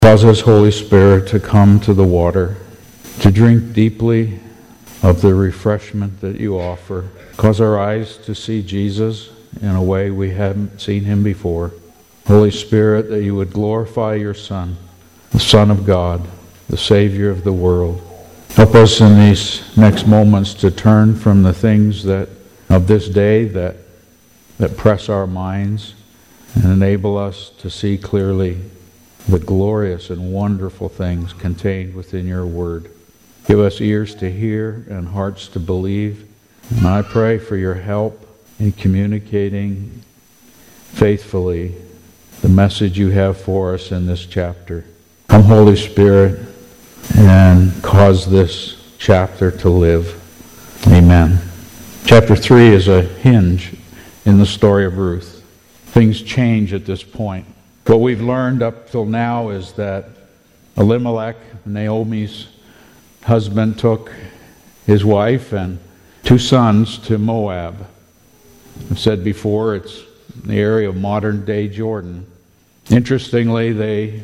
Cause us, Holy Spirit, to come to the water, to drink deeply of the refreshment that you offer. Cause our eyes to see Jesus in a way we haven't seen him before. Holy Spirit, that you would glorify your Son, the Son of God, the Savior of the world. Help us in these next moments to turn from the things of this day that press our minds and enable us to see clearly the glorious and wonderful things contained within your word. Give us ears to hear and hearts to believe. And I pray for your help in communicating faithfully the message you have for us in this chapter. Come, Holy Spirit, and cause this chapter to live. Amen. Chapter 3 is a hinge in the story of Ruth. Things change at this point. What we've learned up till now is that Elimelech, Naomi's husband, took his wife and 2 sons to Moab. I've said before, it's the area of modern-day Jordan. Interestingly,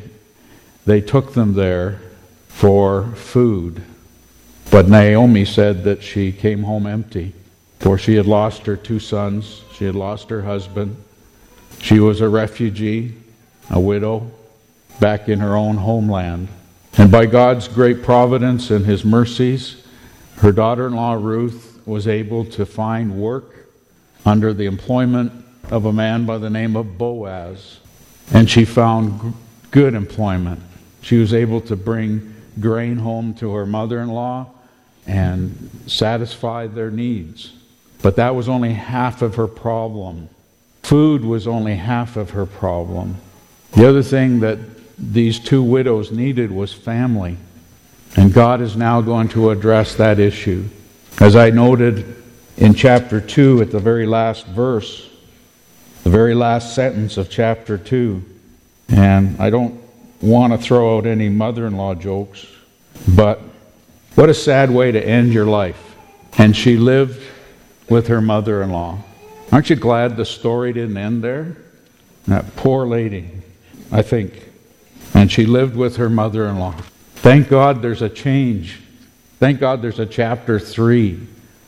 they took them there for food. But Naomi said that she came home empty, for she had lost her 2 sons, she had lost her husband. She was a refugee, a widow, back in her own homeland. And by God's great providence and his mercies, her daughter-in-law Ruth was able to find work under the employment of a man by the name of Boaz. And she found good employment. She was able to bring grain home to her mother-in-law and satisfy their needs. But that was only half of her problem. Food was only half of her problem. The other thing that these 2 widows needed was family. And God is now going to address that issue. As I noted in chapter 2 at the very last verse, the very last sentence of chapter 2, and I don't want to throw out any mother-in-law jokes, but what a sad way to end your life. And she lived with her mother-in-law. Aren't you glad the story didn't end there? That poor lady, I think. And she lived with her mother-in-law. Thank God there's a change. Thank God there's a chapter 3.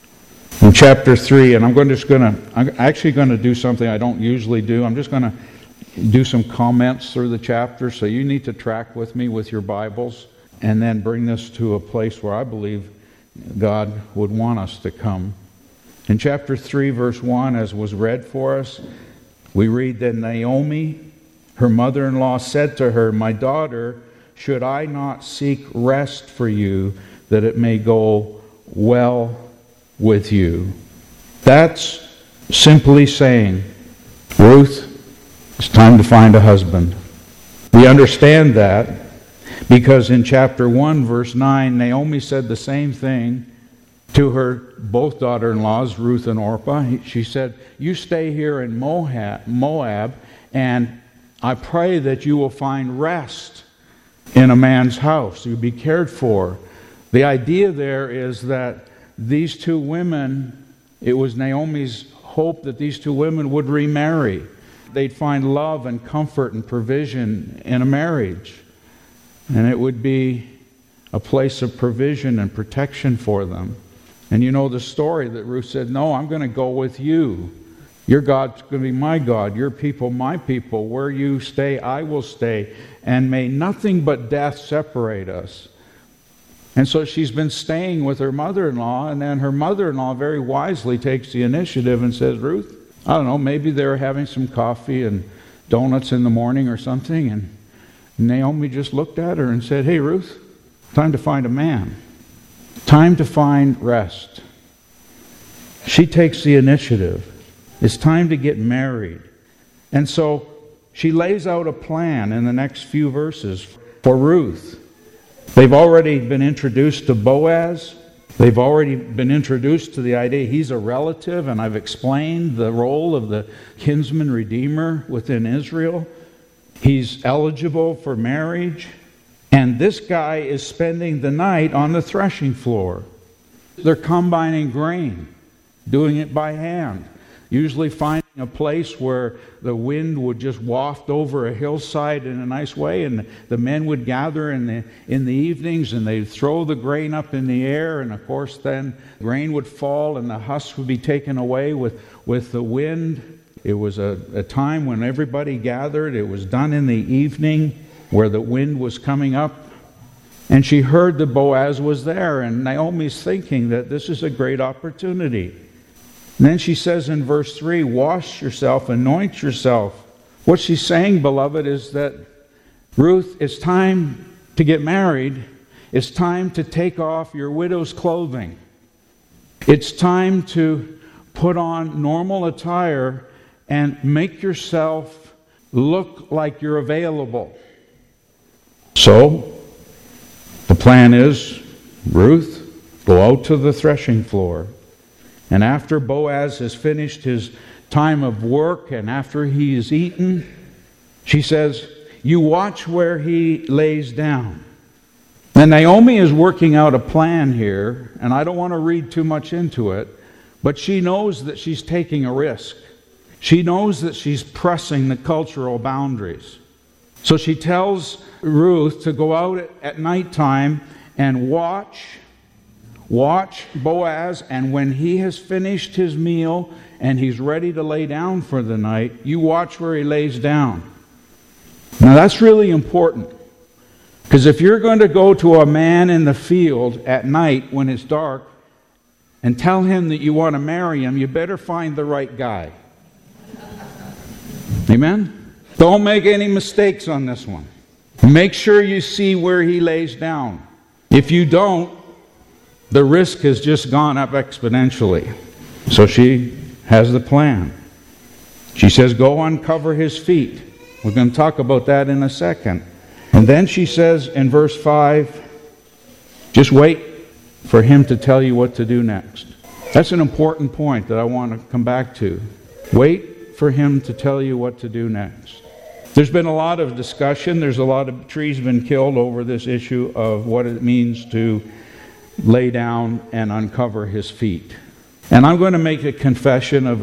In chapter 3, and I'm actually going to do something I don't usually do. I'm just going to do some comments through the chapter, so you need to track with me with your Bibles and then bring this to a place where I believe God would want us to come. In chapter 3, verse 1, as was read for us, we read that Naomi, her mother-in-law, said to her, "My daughter, should I not seek rest for you, that it may go well with you?" That's simply saying, Ruth, it's time to find a husband. We understand that because in chapter 1, verse 9, Naomi said the same thing to her both daughter-in-laws, Ruth and Orpah. She said, "You stay here in Moab, and I pray that you will find rest in a man's house. You'll be cared for." The idea there is that these 2 women, it was Naomi's hope that these 2 women would remarry. They'd find love and comfort and provision in a marriage. And it would be a place of provision and protection for them. And you know the story that Ruth said, "No, I'm going to go with you. Your God's going to be my God. Your people, my people. Where you stay, I will stay. And may nothing but death separate us." And so she's been staying with her mother-in-law, and then her mother-in-law very wisely takes the initiative and says, "Ruth, I don't know, maybe they're having some coffee and donuts in the morning or something." And Naomi just looked at her and said, "Hey, Ruth, time to find a man. Time to find rest." She takes the initiative. It's time to get married. And so she lays out a plan in the next few verses for Ruth. They've already been introduced to Boaz. They've already been introduced to the idea he's a relative, and I've explained the role of the kinsman redeemer within Israel. He's eligible for marriage. And this guy is spending the night on the threshing floor. They're combining grain, doing it by hand, usually finding a place where the wind would just waft over a hillside in a nice way, and the men would gather in the evenings, and they'd throw the grain up in the air, and of course then grain would fall and the husks would be taken away with the wind. It was a time when everybody gathered. It was done in the evening where the wind was coming up. And she heard that Boaz was there, and Naomi's thinking that this is a great opportunity. And then she says in verse 3, wash yourself, anoint yourself. What she's saying, beloved, is that, Ruth, it's time to get married. It's time to take off your widow's clothing. It's time to put on normal attire and make yourself look like you're available. So, the plan is, Ruth, go out to the threshing floor. And after Boaz has finished his time of work and after he is eaten, she says, you watch where he lays down. And Naomi is working out a plan here, and I don't want to read too much into it, but she knows that she's taking a risk. She knows that she's pressing the cultural boundaries. So she tells Ruth to go out at nighttime and watch Boaz, and when he has finished his meal and he's ready to lay down for the night, you watch where he lays down. Now that's really important, because if you're going to go to a man in the field at night when it's dark and tell him that you want to marry him, you better find the right guy. Amen? Don't make any mistakes on this one. Make sure you see where he lays down. If you don't, the risk has just gone up exponentially. So she has the plan. She says, go uncover his feet. We're going to talk about that in a second. And then she says in verse 5, just wait for him to tell you what to do next. That's an important point that I want to come back to. Wait for him to tell you what to do next. There's been a lot of discussion. There's a lot of trees been killed over this issue of what it means to lay down and uncover his feet. And I'm going to make a confession of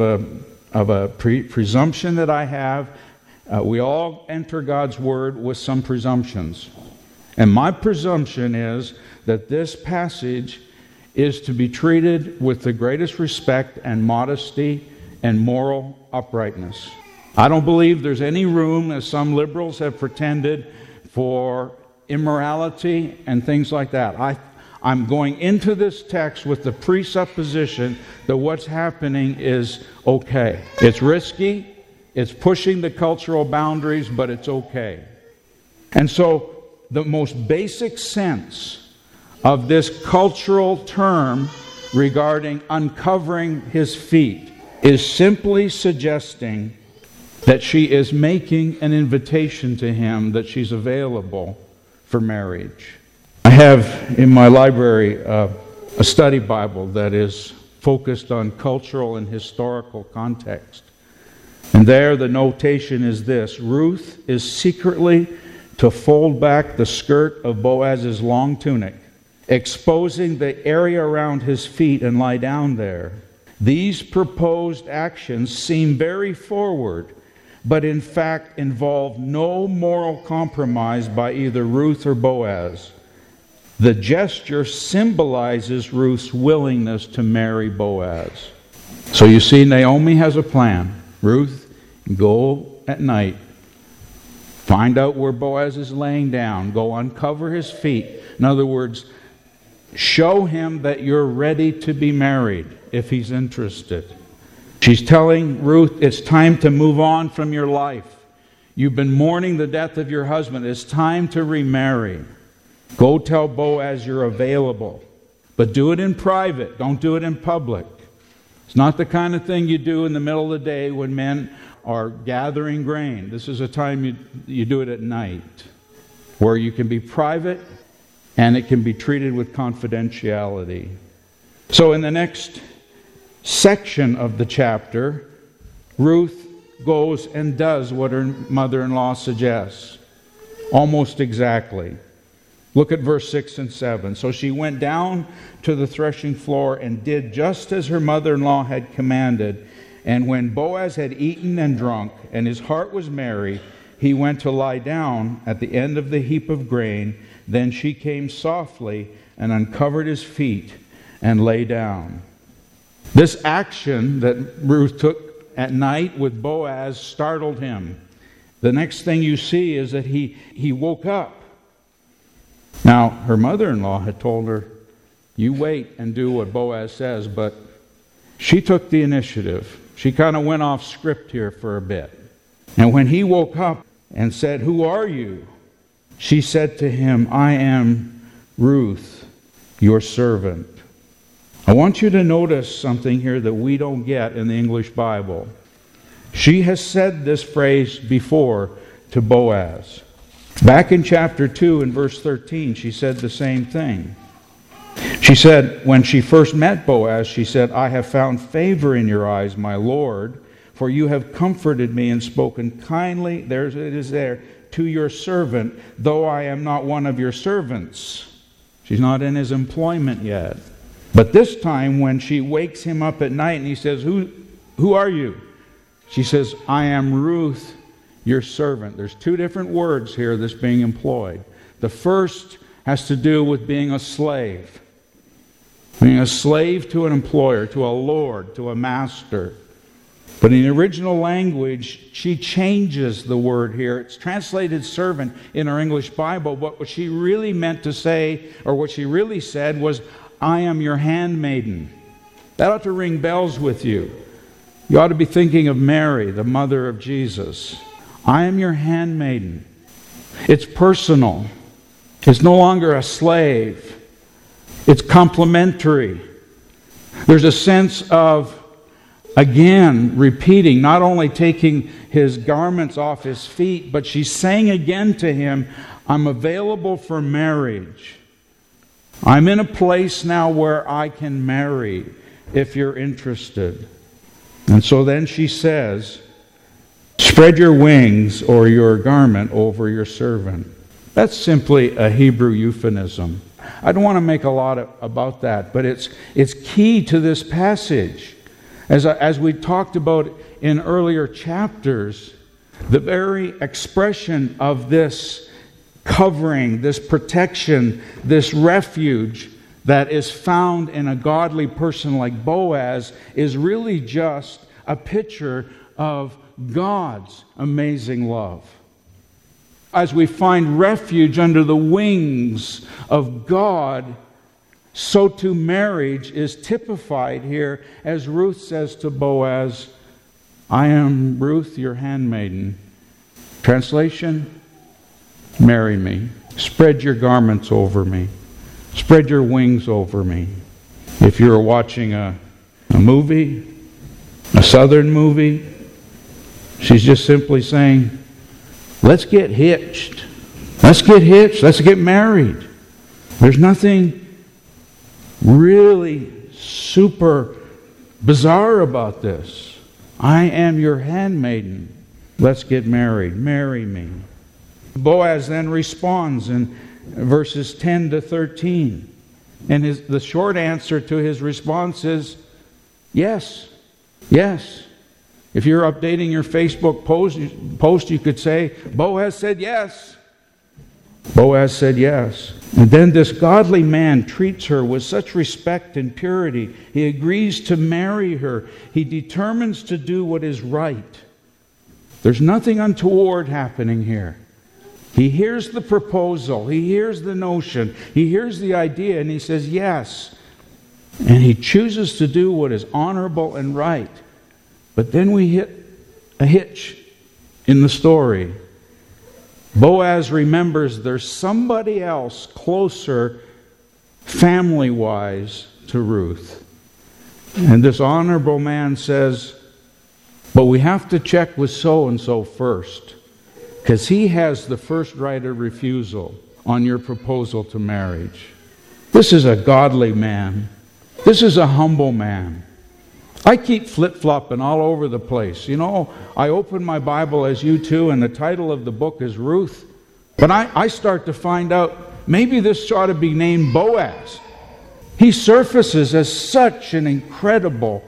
a presumption that I have. We all enter God's Word with some presumptions. And my presumption is that this passage is to be treated with the greatest respect and modesty and moral uprightness. I don't believe there's any room, as some liberals have pretended, for immorality and things like that. I'm going into this text with the presupposition that what's happening is okay. It's risky, it's pushing the cultural boundaries, but it's okay. And so the most basic sense of this cultural term regarding uncovering his feet is simply suggesting that she is making an invitation to him, that she's available for marriage. I have in my library a study Bible that is focused on cultural and historical context. And there the notation is this: Ruth is secretly to fold back the skirt of Boaz's long tunic, exposing the area around his feet, and lie down there. These proposed actions seem very forward, but in fact involve no moral compromise by either Ruth or Boaz. The gesture symbolizes Ruth's willingness to marry Boaz. So you see, Naomi has a plan. Ruth, go at night. Find out where Boaz is laying down. Go uncover his feet. In other words, show him that you're ready to be married if he's interested. She's telling Ruth, it's time to move on from your life. You've been mourning the death of your husband. It's time to remarry. Go tell Boaz you're available. But do it in private. Don't do it in public. It's not the kind of thing you do in the middle of the day when men are gathering grain. This is a time you do it at night, where you can be private and it can be treated with confidentiality. So in the next section of the chapter, Ruth goes and does what her mother-in-law suggests. Almost exactly. Look at verse 6 and 7. So she went down to the threshing floor and did just as her mother-in-law had commanded, And when Boaz had eaten and drunk, and his heart was merry, he went to lie down at the end of the heap of grain. Then she came softly and uncovered his feet and lay down. This action that Ruth took at night with Boaz startled him. The next thing you see is that he woke up. Now, her mother-in-law had told her, you wait and do what Boaz says, but she took the initiative. She kind of went off script here for a bit. And when he woke up and said, who are you? She said to him, I am Ruth, your servant. I want you to notice something here that we don't get in the English Bible. She has said this phrase before to Boaz. Back in chapter 2 and verse 13, she said the same thing. She said, when she first met Boaz, she said, I have found favor in your eyes, my Lord, for you have comforted me and spoken kindly, there it is there, to your servant, though I am not one of your servants. She's not in his employment yet. But this time when she wakes him up at night and he says, Who are you? She says, I am Ruth, your servant. There's two different words here that's being employed. The first has to do with being a slave. Being a slave to an employer, to a lord, to a master. But in the original language, she changes the word here. It's translated servant in our English Bible, but what she really meant to say, or what she really said was, I am your handmaiden. That ought to ring bells with you. You ought to be thinking of Mary, the mother of Jesus. I am your handmaiden. It's personal. It's no longer a slave. It's complementary. There's a sense of, again, repeating, not only taking his garments off his feet, but she's saying again to him, I'm available for marriage. I'm in a place now where I can marry if you're interested. And so then she says, spread your wings or your garment over your servant. That's simply a Hebrew euphemism. I don't want to make a lot about that, but it's key to this passage. As we talked about in earlier chapters, the very expression of this covering, this protection, this refuge that is found in a godly person like Boaz is really just a picture of God's amazing love. As we find refuge under the wings of God, so too marriage is typified here as Ruth says to Boaz, I am Ruth, your handmaiden. Translation, marry me. Spread your garments over me. Spread your wings over me. If you're watching a movie, a Southern movie, she's just simply saying, let's get hitched. Let's get hitched. Let's get married. There's nothing really super bizarre about this. I am your handmaiden. Let's get married. Marry me. Boaz then responds in verses 10 to 13. And the short answer to his response is, yes. Yes. If you're updating your Facebook post, you could say, Boaz said yes. Boaz said yes. And then this godly man treats her with such respect and purity. He agrees to marry her. He determines to do what is right. There's nothing untoward happening here. He hears the proposal. He hears the notion. He hears the idea, and he says yes. And he chooses to do what is honorable and right. But then we hit a hitch in the story. Boaz remembers there's somebody else closer, family-wise, to Ruth. And this honorable man says, but we have to check with so-and-so first, because he has the first right of refusal on your proposal to marriage. This is a godly man. This is a humble man. I keep flip-flopping all over the place. You know, I open my Bible as you too, and the title of the book is Ruth. But I start to find out, maybe this ought to be named Boaz. He surfaces as such an incredible,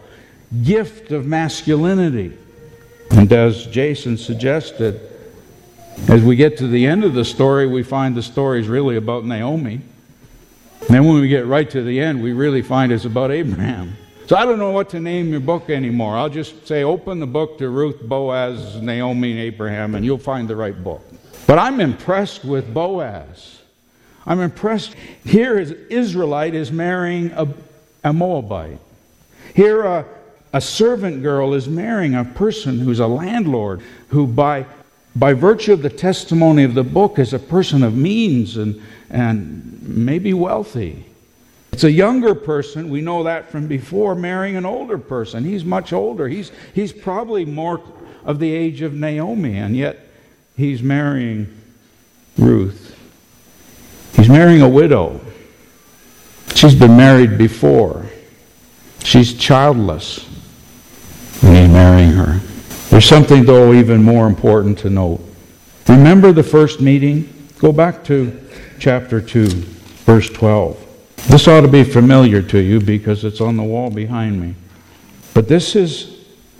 gift of masculinity. And as Jason suggested, as we get to the end of the story, we find the story is really about Naomi. And then when we get right to the end, we really find it's about Abraham. So I don't know what to name your book anymore. I'll just say open the book to Ruth, Boaz, Naomi, and Abraham, and you'll find the right book. But I'm impressed with Boaz. I'm impressed. Here an Israelite is marrying a Moabite. Here a servant girl is marrying a person who's a landlord, who by virtue of the testimony of the book is a person of means and maybe wealthy. It's a younger person, we know that from before, marrying an older person. He's much older. He's probably more of the age of Naomi, and yet he's marrying Ruth. He's marrying a widow. She's been married before. She's childless, and he's marrying her. There's something, though, even more important to note. Remember the first meeting? Go back to chapter 2, verse 12. This ought to be familiar to you because it's on the wall behind me. But this is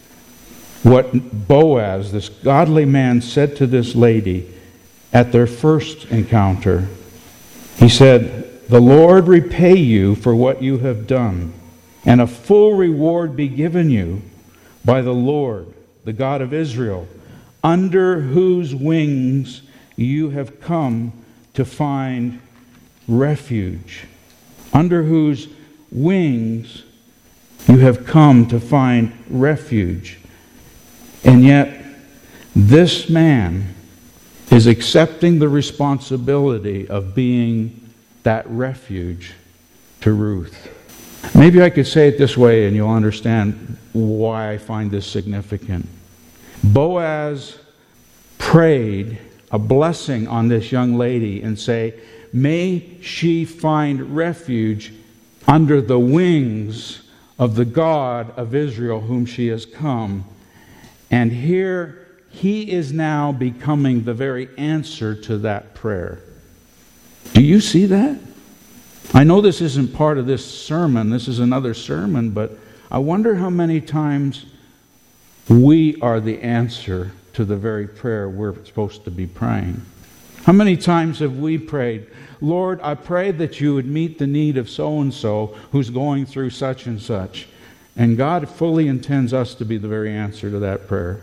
what Boaz, this godly man, said to this lady at their first encounter. He said, "The Lord repay you for what you have done, and a full reward be given you by the Lord, the God of Israel, under whose wings you have come to find refuge." Under whose wings you have come to find refuge. And yet, this man is accepting the responsibility of being that refuge to Ruth. Maybe I could say it this way and you'll understand why I find this significant. Boaz prayed a blessing on this young lady and say, may she find refuge under the wings of the God of Israel whom she has come. And here he is now becoming the very answer to that prayer. Do you see that? I know this isn't part of this sermon. This is another sermon, but I wonder how many times we are the answer to the very prayer we're supposed to be praying. How many times have we prayed, Lord, I pray that you would meet the need of so-and-so who's going through such and such. And God fully intends us to be the very answer to that prayer.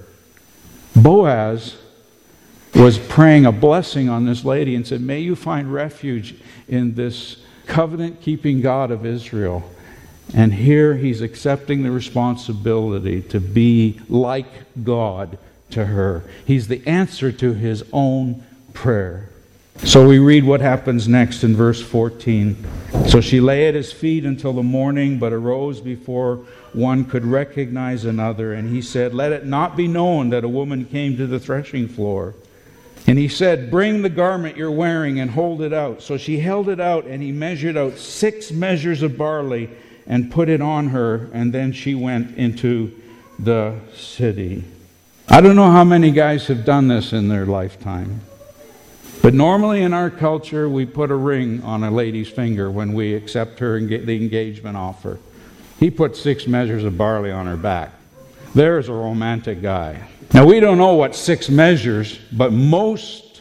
Boaz was praying a blessing on this lady and said, may you find refuge in this covenant-keeping God of Israel. And here he's accepting the responsibility to be like God to her. He's the answer to his own prayer. So we read what happens next in verse 14. So she lay at his feet until the morning, but arose before one could recognize another. And he said, let it not be known that a woman came to the threshing floor. And he said, bring the garment you're wearing and hold it out. So she held it out, and he measured out 6 measures of barley and put it on her. And then she went into the city. I don't know how many guys have done this in their lifetime. But normally in our culture, we put a ring on a lady's finger when we accept her the engagement offer. He put 6 measures of barley on her back. There's a romantic guy. Now, we don't know what 6 measures, but most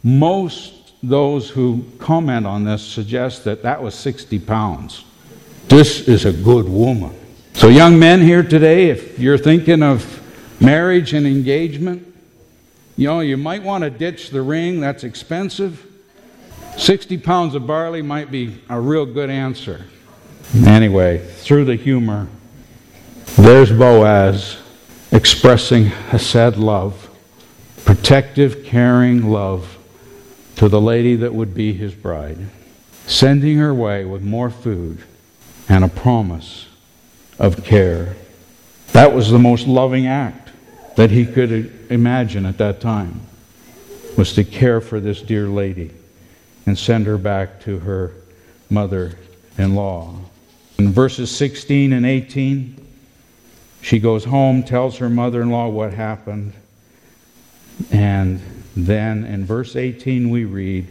those who comment on this suggest that was 60 pounds. This is a good woman. So young men here today, if you're thinking of marriage and engagement, you might want to ditch the ring. That's expensive. 60 pounds of barley might be a real good answer. Anyway, through the humor, there's Boaz expressing hesed love, protective, caring love to the lady that would be his bride, sending her away with more food and a promise of care. That was the most loving act that he could imagine at that time, was to care for this dear lady and send her back to her mother-in-law. In verses 16 and 18, she goes home, tells her mother-in-law what happened, and then in verse 18 we read,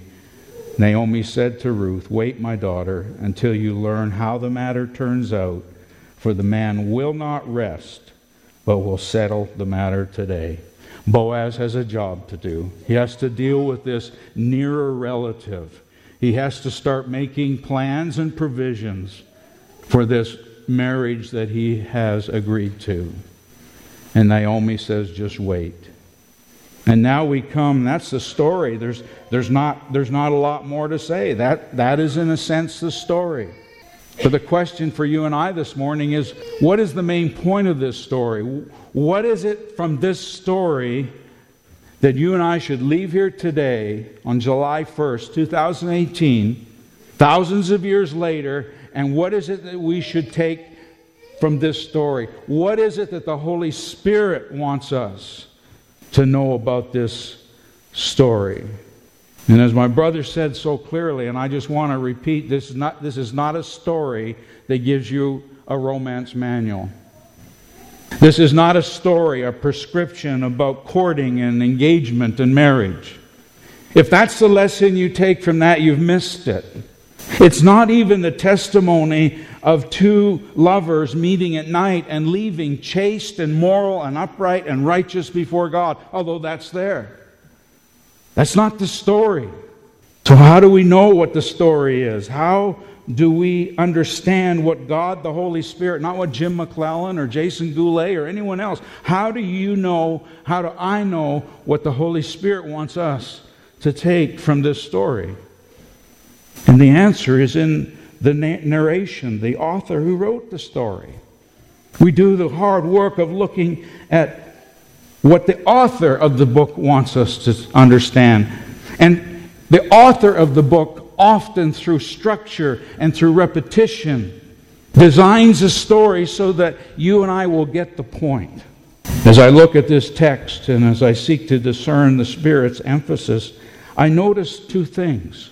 Naomi said to Ruth, wait, my daughter, until you learn how the matter turns out, for the man will not rest, but will settle the matter today. Boaz has a job to do. He has to deal with this nearer relative. He has to start making plans and provisions for this marriage that he has agreed to. And Naomi says, just wait. And now we come, that's the story. There's not a lot more to say. That is in a sense the story. But the question for you and I this morning is, what is the main point of this story? What is it from this story that you and I should leave here today on July 1st, 2018, thousands of years later, and what is it that we should take from this story? What is it that the Holy Spirit wants us to know about this story? And as my brother said so clearly, and I just want to repeat, this is not a story that gives you a romance manual. This is not a story, a prescription about courting and engagement and marriage. If that's the lesson you take from that, you've missed it. It's not even the testimony of two lovers meeting at night and leaving chaste and moral and upright and righteous before God, although that's there. That's not the story. So how do we know what the story is? How do we understand what God, the Holy Spirit, not what Jim McClellan or Jason Goulet or anyone else, how do I know what the Holy Spirit wants us to take from this story? And the answer is in the narration, the author who wrote the story. We do the hard work of looking at what the author of the book wants us to understand. And the author of the book, often through structure and through repetition, designs a story so that you and I will get the point. As I look at this text and as I seek to discern the Spirit's emphasis, I notice two things.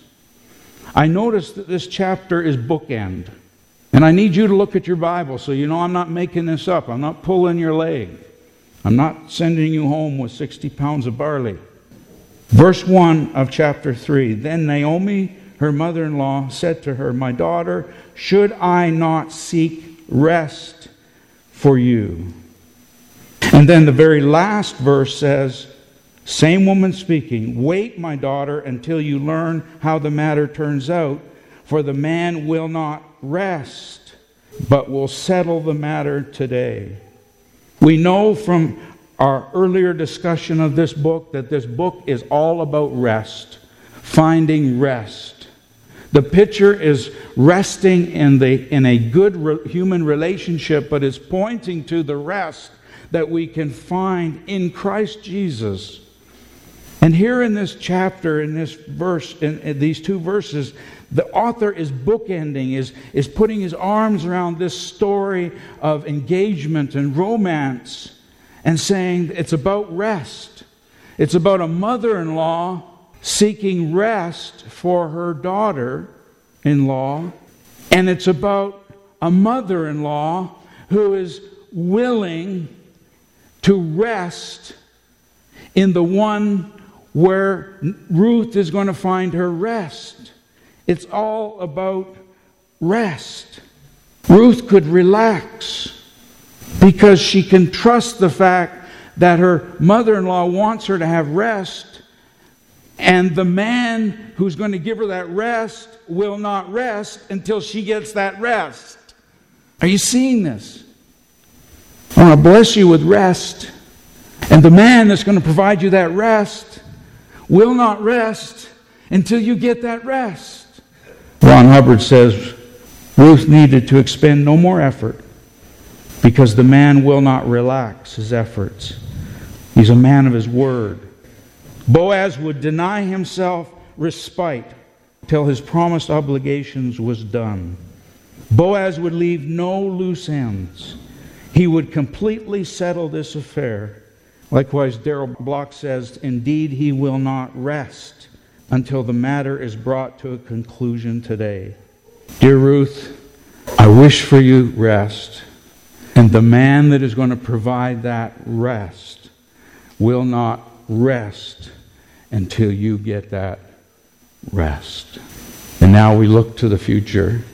I notice that this chapter is bookend. And I need you to look at your Bible so you know I'm not making this up. I'm not pulling your leg. I'm not sending you home with 60 pounds of barley. Verse 1 of chapter 3. Then Naomi, her mother-in-law, said to her, "My daughter, should I not seek rest for you?" And then the very last verse says, same woman speaking, "Wait, my daughter, until you learn how the matter turns out, for the man will not rest, but will settle the matter today." We know from our earlier discussion of this book that this book is all about rest, finding rest. The picture is resting in a good human relationship, but is pointing to the rest that we can find in Christ Jesus. And here in this chapter, in this verse, in these two verses, the author is bookending, is putting his arms around this story of engagement and romance and saying it's about rest. It's about a mother-in-law seeking rest for her daughter-in-law, and it's about a mother-in-law who is willing to rest in the one where Ruth is going to find her rest. It's all about rest. Ruth could relax because she can trust the fact that her mother-in-law wants her to have rest, and the man who's going to give her that rest will not rest until she gets that rest. Are you seeing this? I want to bless you with rest, and the man that's going to provide you that rest will not rest until you get that rest. Ron Hubbard says Ruth needed to expend no more effort because the man will not relax his efforts. He's a man of his word. Boaz would deny himself respite till his promised obligations was done. Boaz would leave no loose ends. He would completely settle this affair. Likewise, Darrell Block says, "Indeed, he will not rest until the matter is brought to a conclusion today." Dear Ruth, I wish for you rest. And the man that is going to provide that rest will not rest until you get that rest. And now we look to the future.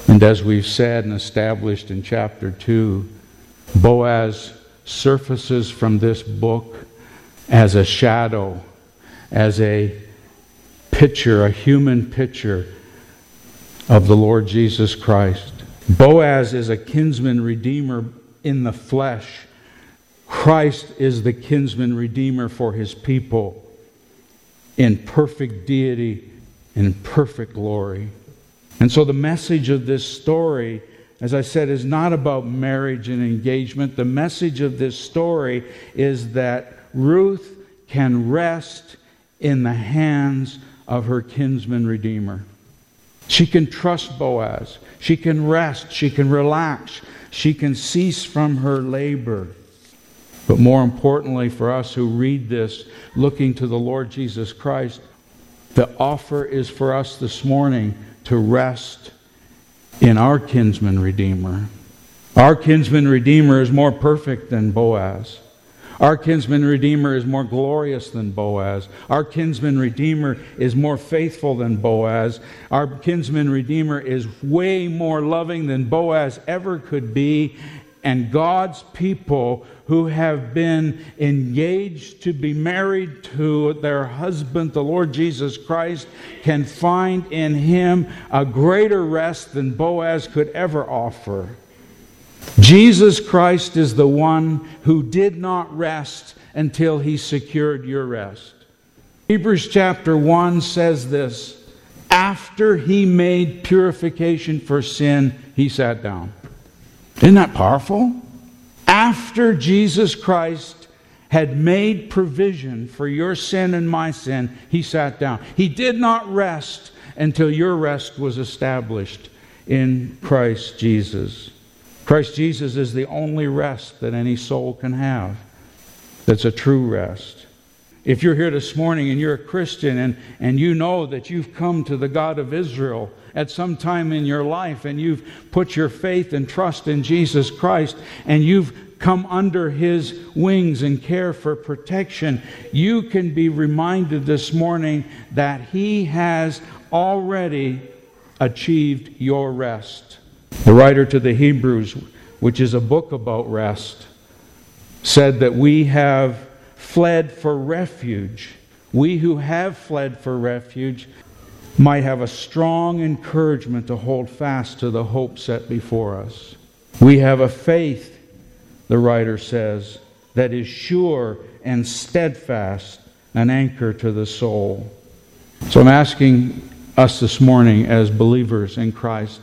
And as we've said and established in chapter 2, Boaz surfaces from this book as a shadow, as a picture, a human picture of the Lord Jesus Christ. Boaz is a kinsman redeemer in the flesh. Christ is the kinsman redeemer for his people in perfect deity and perfect glory. And so the message of this story, as I said, is not about marriage and engagement. The message of this story is that Ruth can rest in the hands of her kinsman redeemer. She can trust Boaz. She can rest. She can relax. She can cease from her labor. But more importantly for us who read this, looking to the Lord Jesus Christ, the offer is for us this morning to rest in our kinsman redeemer. Our kinsman redeemer is more perfect than Boaz. Our kinsman redeemer is more glorious than Boaz. Our kinsman redeemer is more faithful than Boaz. Our kinsman redeemer is way more loving than Boaz ever could be. And God's people who have been engaged to be married to their husband, the Lord Jesus Christ, can find in Him a greater rest than Boaz could ever offer. Jesus Christ is the one who did not rest until He secured your rest. Hebrews chapter 1 says this: after He made purification for sin, He sat down. Isn't that powerful? After Jesus Christ had made provision for your sin and my sin, He sat down. He did not rest until your rest was established in Christ Jesus. Christ Jesus is the only rest that any soul can have. That's a true rest. If you're here this morning and you're a Christian and you know that you've come to the God of Israel at some time in your life and you've put your faith and trust in Jesus Christ and you've come under His wings and care for protection, you can be reminded this morning that He has already achieved your rest. The writer to the Hebrews, which is a book about rest, said that we have fled for refuge. We who have fled for refuge might have a strong encouragement to hold fast to the hope set before us. We have a faith, the writer says, that is sure and steadfast, an anchor to the soul. So I'm asking us this morning as believers in Christ,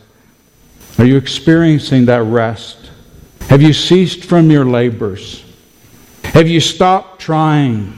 are you experiencing that rest? Have you ceased from your labors? Have you stopped trying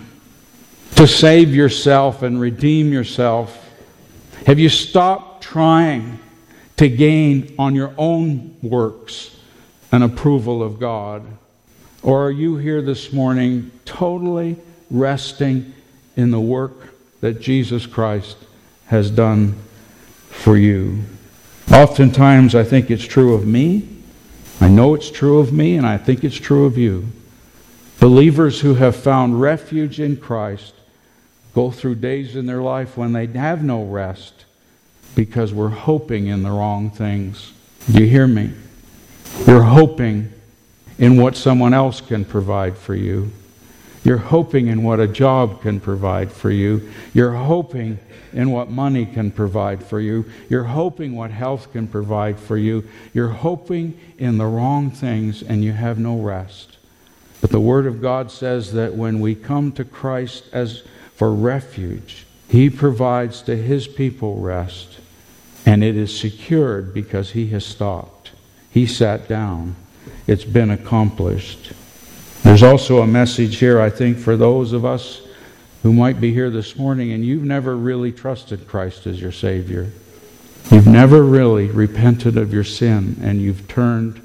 to save yourself and redeem yourself? Have you stopped trying to gain on your own works an approval of God? Or are you here this morning totally resting in the work that Jesus Christ has done for you? Oftentimes I think it's true of me. I know it's true of me, and I think it's true of you. Believers who have found refuge in Christ go through days in their life when they have no rest because we're hoping in the wrong things. Do you hear me? You're hoping in what someone else can provide for you. You're hoping in what a job can provide for you. You're hoping in what money can provide for you. You're hoping what health can provide for you. You're hoping in the wrong things and you have no rest. But the Word of God says that when we come to Christ as for refuge, He provides to His people rest. And it is secured because He has stopped. He sat down. It's been accomplished. There's also a message here, I think, for those of us who might be here this morning and you've never really trusted Christ as your Savior. You've never really repented of your sin and you've turned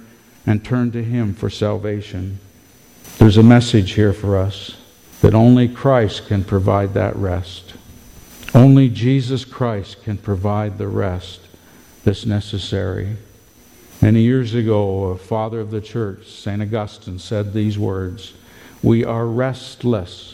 to Him for salvation. There's a message here for us that only Christ can provide that rest. Only Jesus Christ can provide the rest that's necessary. Many years ago, a father of the church, St. Augustine, said these words: we are restless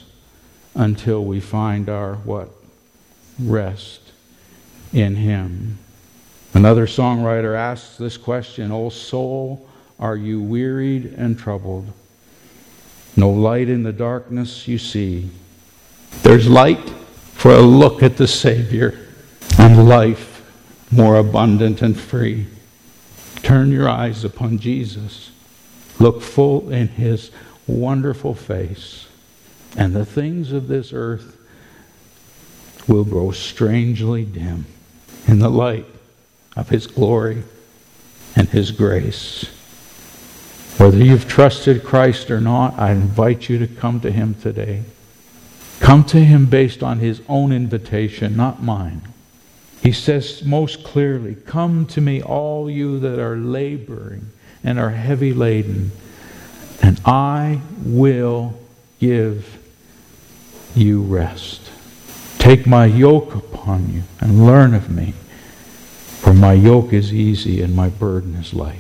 until we find our what? Rest in Him. Another songwriter asks this question, O soul, are you wearied and troubled? No light in the darkness you see. There's light for a look at the Savior, and life more abundant and free. Turn your eyes upon Jesus. Look full in His wonderful face, and the things of this earth will grow strangely dim in the light of His glory and His grace. Whether you've trusted Christ or not, I invite you to come to Him today. Come to Him based on His own invitation, not mine. He says most clearly, come to me, all you that are laboring and are heavy laden, and I will give you rest. Take my yoke upon you and learn of me, for my yoke is easy and my burden is light.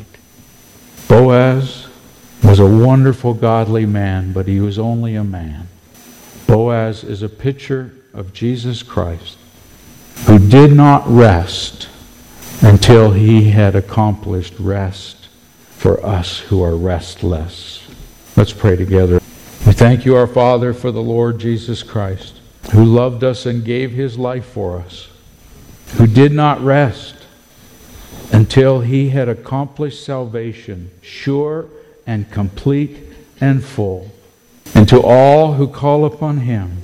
Boaz was a wonderful, godly man, but he was only a man. Boaz is a picture of Jesus Christ, who did not rest until He had accomplished rest for us who are restless. Let's pray together. We thank you, our Father, for the Lord Jesus Christ, who loved us and gave His life for us, who did not rest until He had accomplished salvation, sure and complete and full. And to all who call upon Him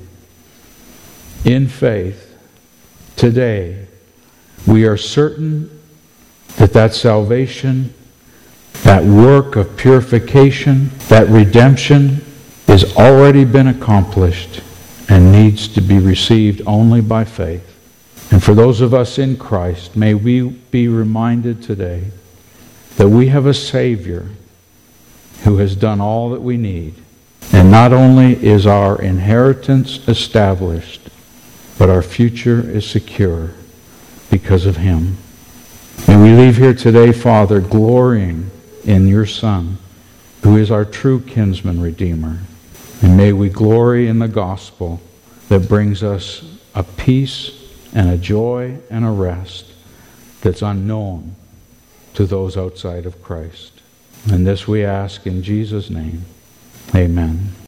in faith today, we are certain that that salvation, that work of purification, that redemption has already been accomplished and needs to be received only by faith. And for those of us in Christ, may we be reminded today that we have a Savior who has done all that we need. And not only is our inheritance established, but our future is secure because of Him. May we leave here today, Father, glorying in your Son, who is our true kinsman redeemer. And may we glory in the gospel that brings us a peace and a joy and a rest that's unknown to those outside of Christ. And this we ask in Jesus' name. Amen.